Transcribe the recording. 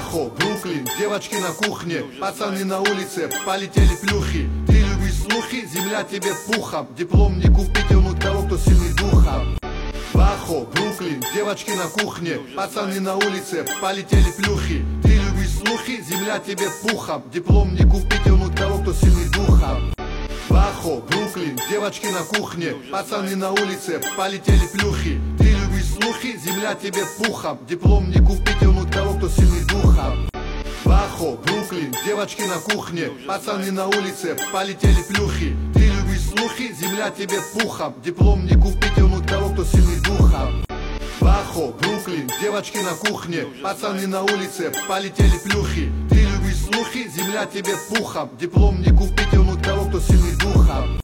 Вахо, Бруклин, девочки на кухне, пацаны на улице, полетели плюхи. Ты любишь слухи, земля тебе пухом, диплом не купить он у того, кто сильный духом. Вахо, Бруклин, девочки на кухне, пацаны на улице, полетели плюхи. Ты любишь слухи, земля тебе пухом, диплом не купить он у того, кто сильный духом. Вахо, Бруклин, девочки на кухне, пацаны на улице, полетели плюхи. Ты любишь слухи, земля тебе пухом, диплом не купить он у того, кто сильный духом. Вахо, Бруклин, девочки на кухне, пацаны на улице, полетели плюхи. Ты любишь слухи, земля тебе пухом, диплом не купить он у того, кто сильный духом. Вахо, Бруклин, девочки на кухне, пацаны на улице, полетели плюхи. Ты любишь слухи, земля тебе пухом, диплом не купить он у того, кто сильный духом.